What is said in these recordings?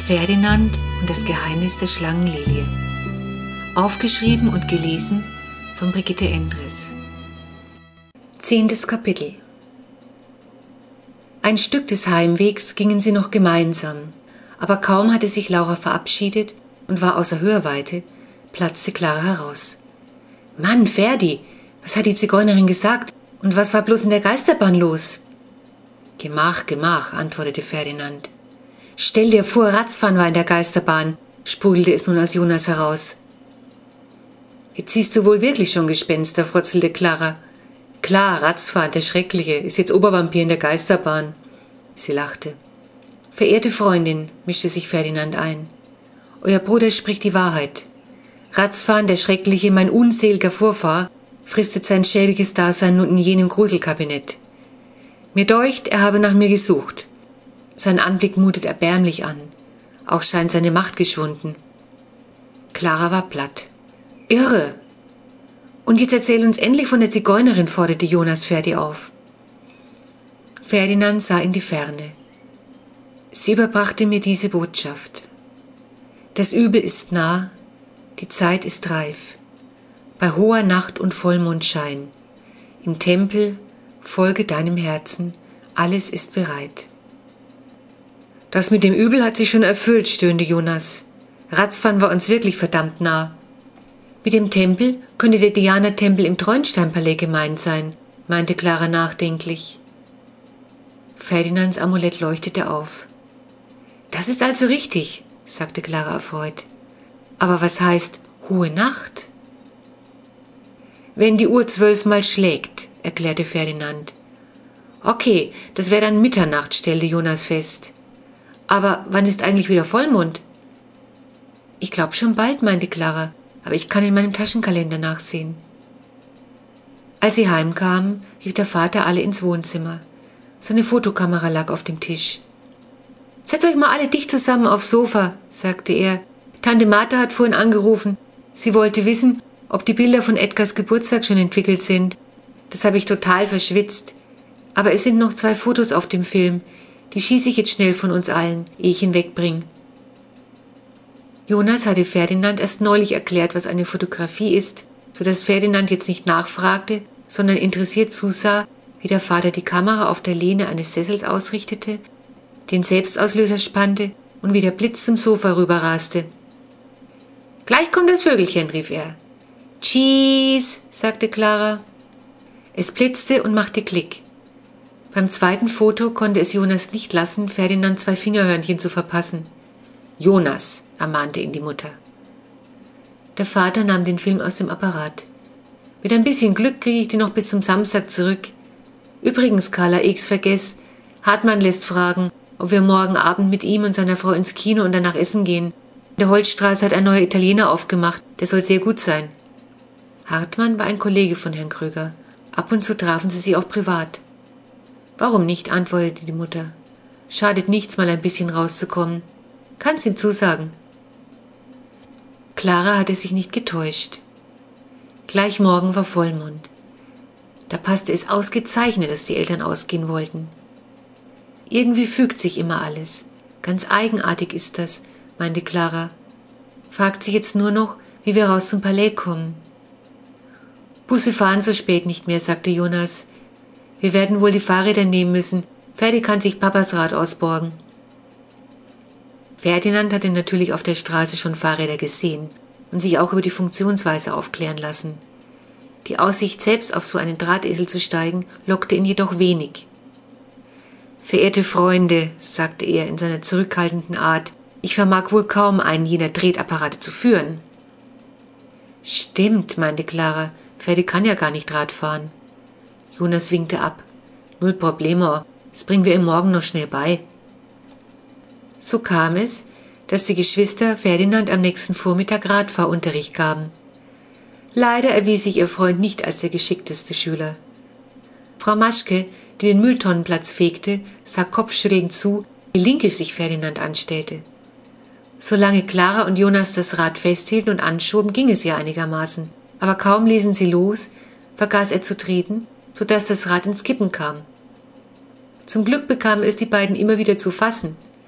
Ferdinand und das Geheimnis der Schlangenlilie. Aufgeschrieben und gelesen von Brigitte Endres. 10. Kapitel. Ein Stück des Heimwegs gingen sie noch gemeinsam, aber kaum hatte sich Laura verabschiedet und war außer Hörweite, platzte Clara heraus. »Mann, Ferdi, was hat die Zigeunerin gesagt und was war bloß in der Geisterbahn los?« »Gemach«, antwortete Ferdinand. »Stell dir vor, Ratzfahren war in der Geisterbahn«, sprudelte es nun aus Jonas heraus. »Jetzt siehst du wohl wirklich schon Gespenster«, frotzelte Clara. »Klar, Ratzfahren, der Schreckliche, ist jetzt Obervampir in der Geisterbahn.« Sie lachte. »Verehrte Freundin«, mischte sich Ferdinand ein, »euer Bruder spricht die Wahrheit. Ratzfahren, der Schreckliche, mein unseliger Vorfahr, fristet sein schäbiges Dasein nun in jenem Gruselkabinett. Mir deucht, er habe nach mir gesucht. Sein Anblick mutet erbärmlich an. Auch scheint seine Macht geschwunden.« Clara war platt. »Irre! Und jetzt erzähl uns endlich von der Zigeunerin«, forderte Jonas Ferdi auf. Ferdinand sah in die Ferne. Sie überbrachte mir diese Botschaft. Das Übel ist nah, die Zeit ist reif. Bei hoher Nacht und Vollmondschein. Im Tempel, folge deinem Herzen, alles ist bereit. »Das mit dem Übel hat sich schon erfüllt«, stöhnte Jonas. »Ratzfahren war uns wirklich verdammt nah.« »Mit dem Tempel könnte der Diana-Tempel im Traunsteinpalais gemeint sein«, meinte Clara nachdenklich. Ferdinands Amulett leuchtete auf. »Das ist also richtig«, sagte Clara erfreut. »Aber was heißt hohe Nacht?« »Wenn die Uhr 12-mal schlägt«, erklärte Ferdinand. »Okay, das wäre dann Mitternacht«, stellte Jonas fest. »Aber wann ist eigentlich wieder Vollmond?« »Ich glaube schon bald«, meinte Clara, »aber ich kann in meinem Taschenkalender nachsehen.« Als sie heimkamen, rief der Vater alle ins Wohnzimmer. Seine Fotokamera lag auf dem Tisch. »Setzt euch mal alle dicht zusammen aufs Sofa«, sagte er. »Tante Martha hat vorhin angerufen. Sie wollte wissen, ob die Bilder von Edgars Geburtstag schon entwickelt sind. Das habe ich total verschwitzt. Aber es sind noch 2 Fotos auf dem Film. Die schieße ich jetzt schnell von uns allen, ehe ich ihn wegbringe.« Jonas hatte Ferdinand erst neulich erklärt, was eine Fotografie ist, sodass Ferdinand jetzt nicht nachfragte, sondern interessiert zusah, wie der Vater die Kamera auf der Lehne eines Sessels ausrichtete, den Selbstauslöser spannte und wie der Blitz zum Sofa rüberraste. »Gleich kommt das Vögelchen«, rief er. »Cheese«, sagte Clara. Es blitzte und machte Klick. Beim zweiten Foto konnte es Jonas nicht lassen, Ferdinand 2 Fingerhörnchen zu verpassen. »Jonas«, ermahnte ihn die Mutter. Der Vater nahm den Film aus dem Apparat. »Mit ein bisschen Glück kriege ich den noch bis zum Samstag zurück. Übrigens, Carla X, vergess, Hartmann lässt fragen, ob wir morgen Abend mit ihm und seiner Frau ins Kino und danach essen gehen. In der Holzstraße hat ein neuer Italiener aufgemacht, der soll sehr gut sein.« Hartmann war ein Kollege von Herrn Kröger. Ab und zu trafen sie sich auch privat. »Warum nicht?«, antwortete die Mutter. »Schadet nichts, mal ein bisschen rauszukommen. Kannst ihm zusagen.« Clara hatte sich nicht getäuscht. Gleich morgen war Vollmond. Da passte es ausgezeichnet, dass die Eltern ausgehen wollten. Irgendwie fügt sich immer alles. Ganz eigenartig ist das, meinte Clara. Fragt sich jetzt nur noch, wie wir raus zum Palais kommen. »Busse fahren so spät nicht mehr«, sagte Jonas. »Wir werden wohl die Fahrräder nehmen müssen. Ferdi kann sich Papas Rad ausborgen.« Ferdinand hatte natürlich auf der Straße schon Fahrräder gesehen und sich auch über die Funktionsweise aufklären lassen. Die Aussicht, selbst auf so einen Drahtesel zu steigen, lockte ihn jedoch wenig. »Verehrte Freunde«, sagte er in seiner zurückhaltenden Art, »ich vermag wohl kaum einen jener Tretapparate zu führen.« »Stimmt«, meinte Clara, »Ferdi kann ja gar nicht Rad fahren.« Jonas winkte ab. »Null Problemo, das bringen wir ihm morgen noch schnell bei.« So kam es, dass die Geschwister Ferdinand am nächsten Vormittag Radfahrunterricht gaben. Leider erwies sich ihr Freund nicht als der geschickteste Schüler. Frau Maschke, die den Mülltonnenplatz fegte, sah kopfschüttelnd zu, wie linkisch sich Ferdinand anstellte. Solange Clara und Jonas das Rad festhielten und anschoben, ging es ja einigermaßen, aber kaum ließen sie los, vergaß er zu treten, sodass das Rad ins Kippen kam. Zum Glück bekamen es die beiden immer wieder zu fassen.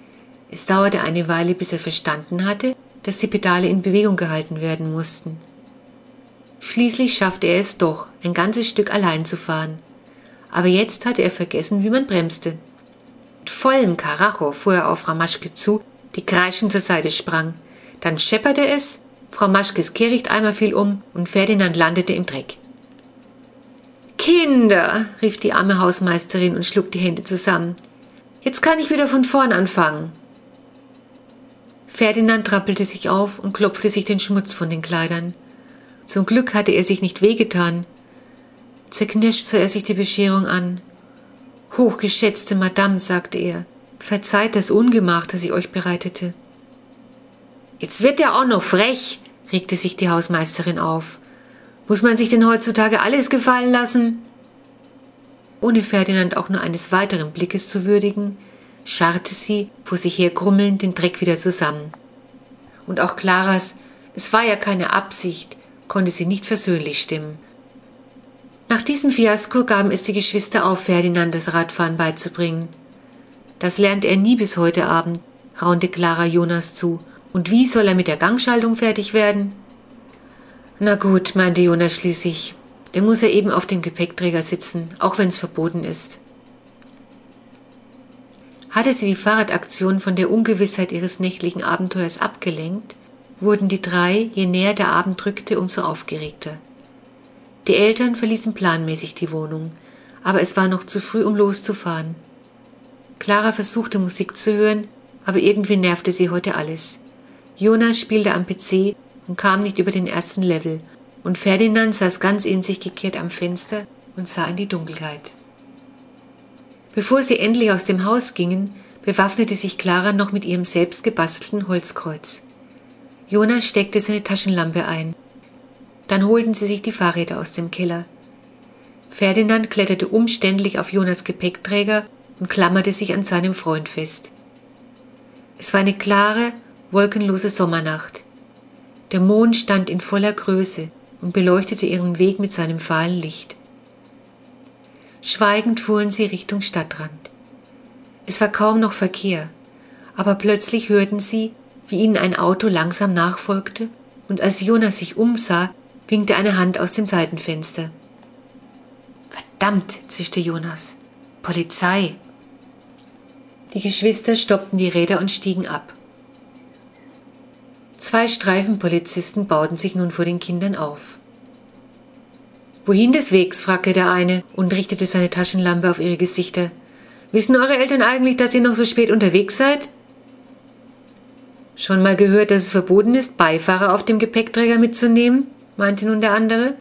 Es dauerte eine Weile, bis er verstanden hatte, dass die Pedale in Bewegung gehalten werden mussten. Schließlich schaffte er es doch, ein ganzes Stück allein zu fahren. Aber jetzt hatte er vergessen, wie man bremste. Mit vollem Karacho fuhr er auf Frau Maschke zu, die kreischend zur Seite sprang. Dann schepperte es, Frau Maschkes Kehrichteimer fiel um und Ferdinand landete im Dreck. »Kinder«, rief die arme Hausmeisterin und schlug die Hände zusammen. »Jetzt kann ich wieder von vorn anfangen.« Ferdinand rappelte sich auf und klopfte sich den Schmutz von den Kleidern. Zum Glück hatte er sich nicht wehgetan. Zerknirscht sah er sich die Bescherung an. »Hochgeschätzte Madame«, sagte er, »verzeiht das Ungemach, das ich euch bereitete.« »Jetzt wird er auch noch frech«, regte sich die Hausmeisterin auf. »Muss man sich denn heutzutage alles gefallen lassen?« Ohne Ferdinand auch nur eines weiteren Blickes zu würdigen, scharrte sie, vor sich her grummelnd, den Dreck wieder zusammen. Und auch Claras »Es war ja keine Absicht«, konnte sie nicht versöhnlich stimmen. Nach diesem Fiasko gaben es die Geschwister auf, Ferdinand das Radfahren beizubringen. »Das lernt er nie bis heute Abend«, raunte Clara Jonas zu. »Und wie soll er mit der Gangschaltung fertig werden?« »Na gut«, meinte Jonas schließlich, »dann muss er eben auf dem Gepäckträger sitzen, auch wenn es verboten ist.« Hatte sie die Fahrradaktion von der Ungewissheit ihres nächtlichen Abenteuers abgelenkt, wurden die drei, je näher der Abend rückte, umso aufgeregter. Die Eltern verließen planmäßig die Wohnung, aber es war noch zu früh, um loszufahren. Clara versuchte Musik zu hören, aber irgendwie nervte sie heute alles. Jonas spielte am PC und kam nicht über den ersten Level, und Ferdinand saß ganz in sich gekehrt am Fenster und sah in die Dunkelheit. Bevor sie endlich aus dem Haus gingen, bewaffnete sich Clara noch mit ihrem selbst gebastelten Holzkreuz. Jonas steckte seine Taschenlampe ein. Dann holten sie sich die Fahrräder aus dem Keller. Ferdinand kletterte umständlich auf Jonas Gepäckträger und klammerte sich an seinem Freund fest. Es war eine klare, wolkenlose Sommernacht. Der Mond stand in voller Größe und beleuchtete ihren Weg mit seinem fahlen Licht. Schweigend fuhren sie Richtung Stadtrand. Es war kaum noch Verkehr, aber plötzlich hörten sie, wie ihnen ein Auto langsam nachfolgte, und als Jonas sich umsah, winkte eine Hand aus dem Seitenfenster. »Verdammt«, zischte Jonas. »Polizei!« Die Geschwister stoppten die Räder und stiegen ab. 2 Streifenpolizisten bauten sich nun vor den Kindern auf. »Wohin des Wegs?«, fragte der eine und richtete seine Taschenlampe auf ihre Gesichter. »Wissen eure Eltern eigentlich, dass ihr noch so spät unterwegs seid?« »Schon mal gehört, dass es verboten ist, Beifahrer auf dem Gepäckträger mitzunehmen?«, meinte nun der andere.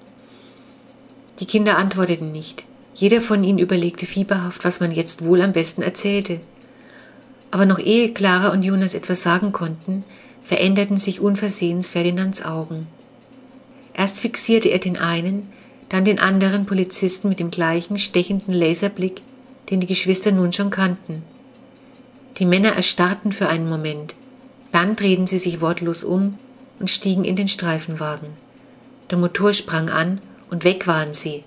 Die Kinder antworteten nicht. Jeder von ihnen überlegte fieberhaft, was man jetzt wohl am besten erzählte. Aber noch ehe Clara und Jonas etwas sagen konnten, veränderten sich unversehens Ferdinands Augen. Erst fixierte er den einen, dann den anderen Polizisten mit dem gleichen stechenden Laserblick, den die Geschwister nun schon kannten. Die Männer erstarrten für einen Moment, dann drehten sie sich wortlos um und stiegen in den Streifenwagen. Der Motor sprang an und weg waren sie.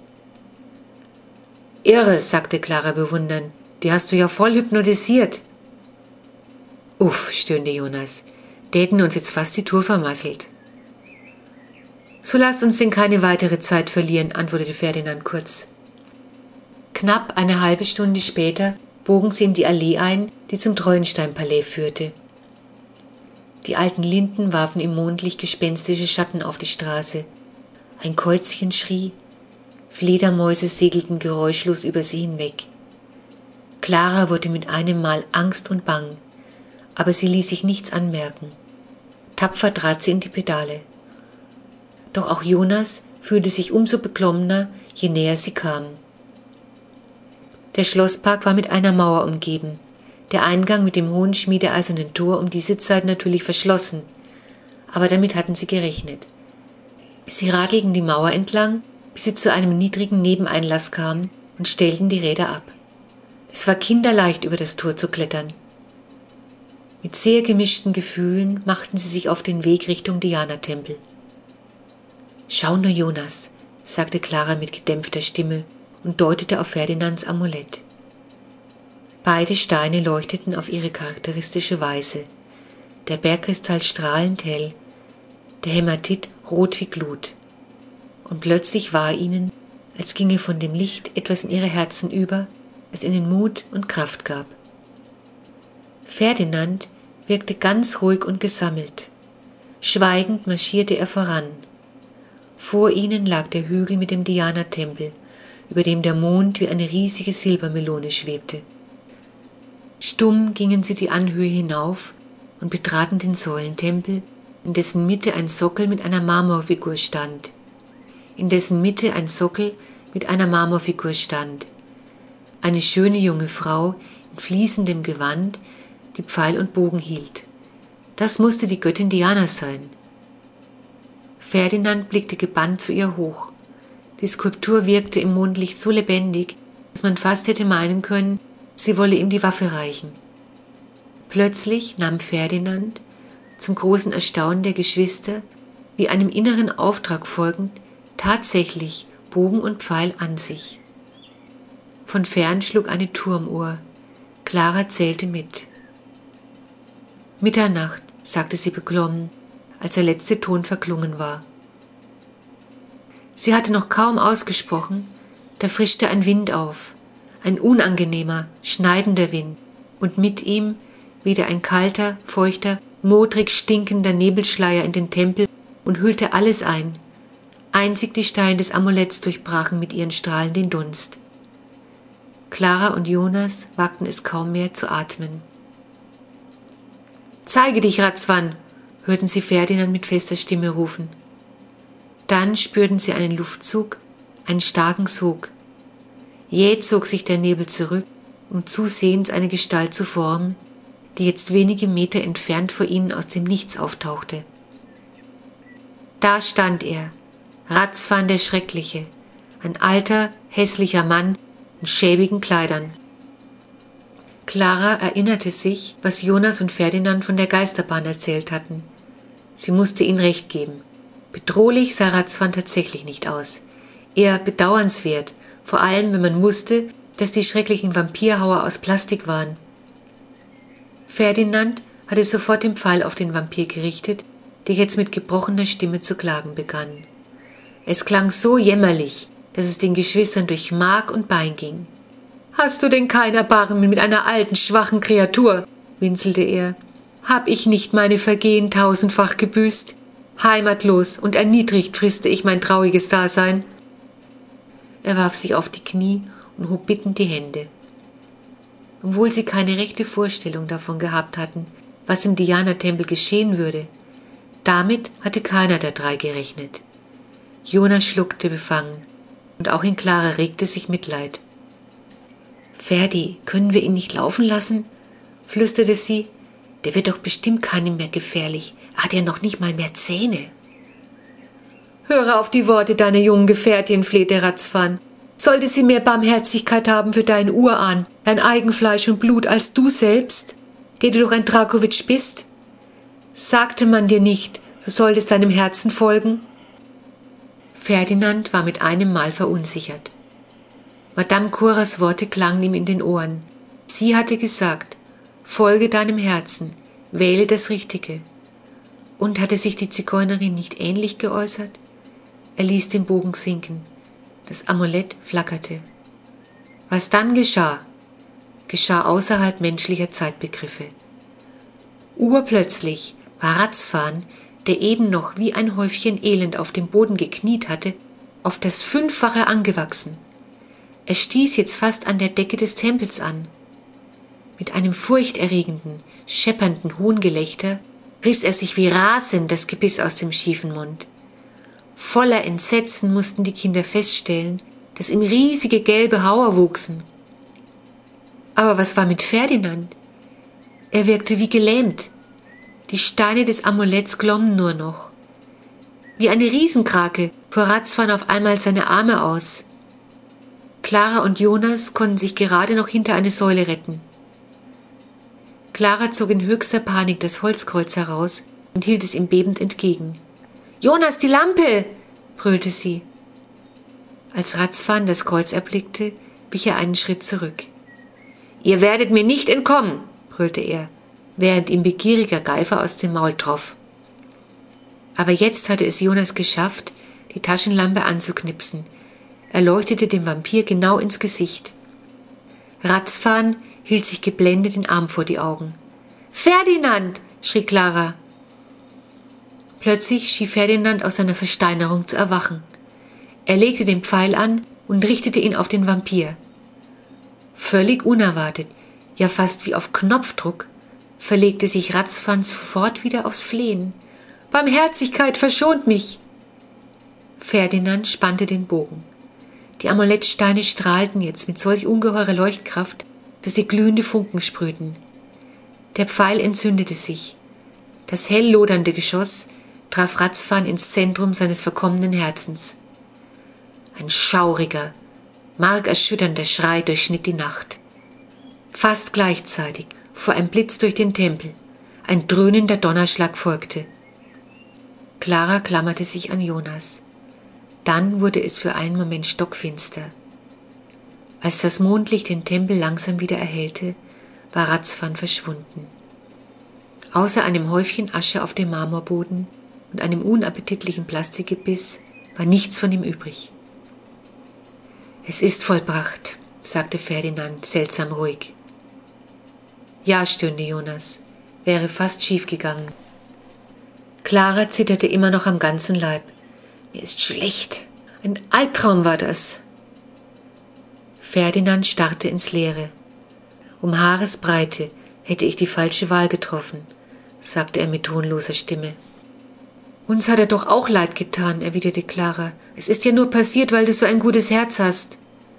»Irre«, sagte Clara bewundernd, »die hast du ja voll hypnotisiert.« »Uff«, stöhnte Jonas, »die hätten uns jetzt fast die Tour vermasselt.« »So lasst uns denn keine weitere Zeit verlieren«, antwortete Ferdinand kurz. Knapp eine halbe Stunde später bogen sie in die Allee ein, die zum Treuenstein-Palais führte. Die alten Linden warfen im Mondlicht gespenstische Schatten auf die Straße. Ein Käuzchen schrie, Fledermäuse segelten geräuschlos über sie hinweg. Clara wurde mit einem Mal Angst und Bang, aber sie ließ sich nichts anmerken. Tapfer trat sie in die Pedale. Doch auch Jonas fühlte sich umso beklommener, je näher sie kamen. Der Schlosspark war mit einer Mauer umgeben, der Eingang mit dem hohen schmiedeeisernen Tor um diese Zeit natürlich verschlossen, aber damit hatten sie gerechnet. Sie radelten die Mauer entlang, bis sie zu einem niedrigen Nebeneinlass kamen und stellten die Räder ab. Es war kinderleicht, über das Tor zu klettern. Mit sehr gemischten Gefühlen machten sie sich auf den Weg Richtung Diana-Tempel. »Schau nur, Jonas«, sagte Clara mit gedämpfter Stimme und deutete auf Ferdinands Amulett. Beide Steine leuchteten auf ihre charakteristische Weise. Der Bergkristall strahlend hell, der Hämatit rot wie Glut. Und plötzlich war ihnen, als ginge von dem Licht etwas in ihre Herzen über, das ihnen Mut und Kraft gab. Ferdinand wirkte ganz ruhig und gesammelt. Schweigend marschierte er voran. Vor ihnen lag der Hügel mit dem Diana-Tempel, über dem der Mond wie eine riesige Silbermelone schwebte. Stumm gingen sie die Anhöhe hinauf und betraten den Säulentempel, in dessen Mitte ein Sockel mit einer Marmorfigur stand. Eine schöne junge Frau in fließendem Gewand, die Pfeil und Bogen hielt. Das musste die Göttin Diana sein. Ferdinand blickte gebannt zu ihr hoch. Die Skulptur wirkte im Mondlicht so lebendig, dass man fast hätte meinen können, sie wolle ihm die Waffe reichen. Plötzlich nahm Ferdinand, zum großen Erstaunen der Geschwister, wie einem inneren Auftrag folgend, tatsächlich Bogen und Pfeil an sich. Von fern schlug eine Turmuhr. Clara zählte mit. Mitternacht, sagte sie beklommen, als der letzte Ton verklungen war. Sie hatte noch kaum ausgesprochen, da frischte ein Wind auf, ein unangenehmer, schneidender Wind, und mit ihm wehte ein kalter, feuchter, modrig stinkender Nebelschleier in den Tempel und hüllte alles ein. Einzig die Steine des Amuletts durchbrachen mit ihren Strahlen den Dunst. Clara und Jonas wagten es kaum mehr zu atmen. »Zeige dich, Razvan«, hörten sie Ferdinand mit fester Stimme rufen. Dann spürten sie einen Luftzug, einen starken Sog. Jäh zog sich der Nebel zurück, um zusehends eine Gestalt zu formen, die jetzt wenige Meter entfernt vor ihnen aus dem Nichts auftauchte. Da stand er, Razvan der Schreckliche, ein alter, hässlicher Mann in schäbigen Kleidern. Clara erinnerte sich, was Jonas und Ferdinand von der Geisterbahn erzählt hatten. Sie musste ihnen recht geben. Bedrohlich sah Razvan tatsächlich nicht aus. Eher bedauernswert, vor allem wenn man wusste, dass die schrecklichen Vampirhauer aus Plastik waren. Ferdinand hatte sofort den Pfeil auf den Vampir gerichtet, der jetzt mit gebrochener Stimme zu klagen begann. Es klang so jämmerlich, dass es den Geschwistern durch Mark und Bein ging. »Hast du denn kein Erbarmen mit einer alten, schwachen Kreatur?« winselte er. »Hab ich nicht meine Vergehen tausendfach gebüßt? Heimatlos und erniedrigt friste ich mein trauriges Dasein.« Er warf sich auf die Knie und hob bittend die Hände. Obwohl sie keine rechte Vorstellung davon gehabt hatten, was im Diana-Tempel geschehen würde, damit hatte keiner der drei gerechnet. Jonas schluckte befangen, und auch in Clara regte sich Mitleid. »Ferdi, können wir ihn nicht laufen lassen?« flüsterte sie. »Der wird doch bestimmt keinem mehr gefährlich. Er hat ja noch nicht mal mehr Zähne.« »Höre auf die Worte deiner jungen Gefährtin«, flehte Razvan. »Sollte sie mehr Barmherzigkeit haben für deinen Urahn, dein Eigenfleisch und Blut, als du selbst, der du doch ein Drakowitsch bist? Sagte man dir nicht, du solltest deinem Herzen folgen?« Ferdinand war mit einem Mal verunsichert. Madame Curas Worte klangen ihm in den Ohren. Sie hatte gesagt, folge deinem Herzen, wähle das Richtige. Und hatte sich die Zigeunerin nicht ähnlich geäußert? Er ließ den Bogen sinken. Das Amulett flackerte. Was dann geschah außerhalb menschlicher Zeitbegriffe. Urplötzlich war Razvan, der eben noch wie ein Häufchen Elend auf dem Boden gekniet hatte, auf das 5-fache angewachsen. Er stieß jetzt fast an der Decke des Tempels an. Mit einem furchterregenden, scheppernden Hohngelächter riss er sich wie rasend das Gebiss aus dem schiefen Mund. Voller Entsetzen mussten die Kinder feststellen, dass ihm riesige gelbe Hauer wuchsen. Aber was war mit Ferdinand? Er wirkte wie gelähmt. Die Steine des Amuletts glommen nur noch. Wie eine Riesenkrake fuhr Razvan auf einmal seine Arme aus. Clara und Jonas konnten sich gerade noch hinter eine Säule retten. Clara zog in höchster Panik das Holzkreuz heraus und hielt es ihm bebend entgegen. »Jonas, die Lampe!« brüllte sie. Als Razvan das Kreuz erblickte, wich er einen Schritt zurück. Ihr werdet mir nicht entkommen, brüllte er, während ihm begieriger Geifer aus dem Maul troff. Aber jetzt hatte es Jonas geschafft, die Taschenlampe anzuknipsen. Er leuchtete dem Vampir genau ins Gesicht. Razvan hielt sich geblendet den Arm vor die Augen. »Ferdinand!« schrie Clara. Plötzlich schien Ferdinand aus seiner Versteinerung zu erwachen. Er legte den Pfeil an und richtete ihn auf den Vampir. Völlig unerwartet, ja fast wie auf Knopfdruck, verlegte sich Razvan sofort wieder aufs Flehen. »Barmherzigkeit, verschont mich!« Ferdinand spannte den Bogen. Die Amulettsteine strahlten jetzt mit solch ungeheurer Leuchtkraft, dass sie glühende Funken sprühten. Der Pfeil entzündete sich. Das hell lodernde Geschoss traf Razvan ins Zentrum seines verkommenen Herzens. Ein schauriger, markerschütternder Schrei durchschnitt die Nacht. Fast gleichzeitig fuhr ein Blitz durch den Tempel. Ein dröhnender Donnerschlag folgte. Clara klammerte sich an Jonas. Dann wurde es für einen Moment stockfinster. Als das Mondlicht den Tempel langsam wieder erhellte, war Razvan verschwunden. Außer einem Häufchen Asche auf dem Marmorboden und einem unappetitlichen Plastikgebiss war nichts von ihm übrig. »Es ist vollbracht«, sagte Ferdinand seltsam ruhig. »Ja«, stöhnte Jonas, »wäre fast schief gegangen.« Clara zitterte immer noch am ganzen Leib. »Mir ist schlecht. Ein Albtraum war das.« Ferdinand starrte ins Leere. »Um Haaresbreite hätte ich die falsche Wahl getroffen«, sagte er mit tonloser Stimme. »Uns hat er doch auch leid getan«, erwiderte Clara. »Es ist ja nur passiert, weil du so ein gutes Herz hast.«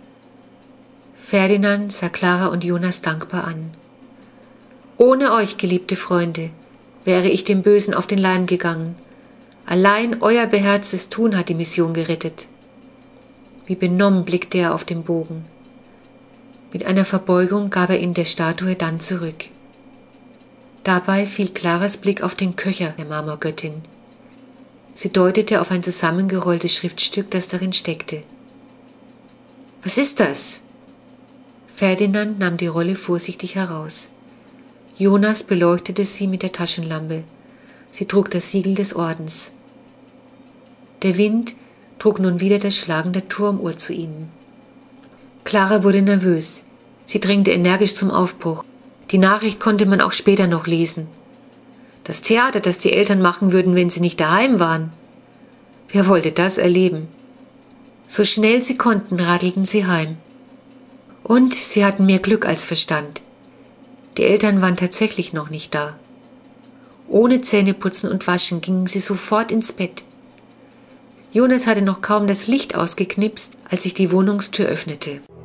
Ferdinand sah Clara und Jonas dankbar an. »Ohne euch, geliebte Freunde, wäre ich dem Bösen auf den Leim gegangen. Allein euer beherztes Tun hat die Mission gerettet.« Wie benommen blickte er auf den Bogen. Mit einer Verbeugung gab er ihn der Statue dann zurück. Dabei fiel Claras Blick auf den Köcher der Marmorgöttin. Sie deutete auf ein zusammengerolltes Schriftstück, das darin steckte. »Was ist das?« Ferdinand nahm die Rolle vorsichtig heraus. Jonas beleuchtete sie mit der Taschenlampe. Sie trug das Siegel des Ordens. Der Wind trug nun wieder das Schlagen der Turmuhr zu ihnen. Clara wurde nervös. Sie drängte energisch zum Aufbruch. Die Nachricht konnte man auch später noch lesen. Das Theater, das die Eltern machen würden, wenn sie nicht daheim waren. Wer wollte das erleben? So schnell sie konnten, radelten sie heim. Und sie hatten mehr Glück als Verstand. Die Eltern waren tatsächlich noch nicht da. Ohne Zähneputzen und Waschen gingen sie sofort ins Bett. Jonas hatte noch kaum das Licht ausgeknipst, als sich die Wohnungstür öffnete.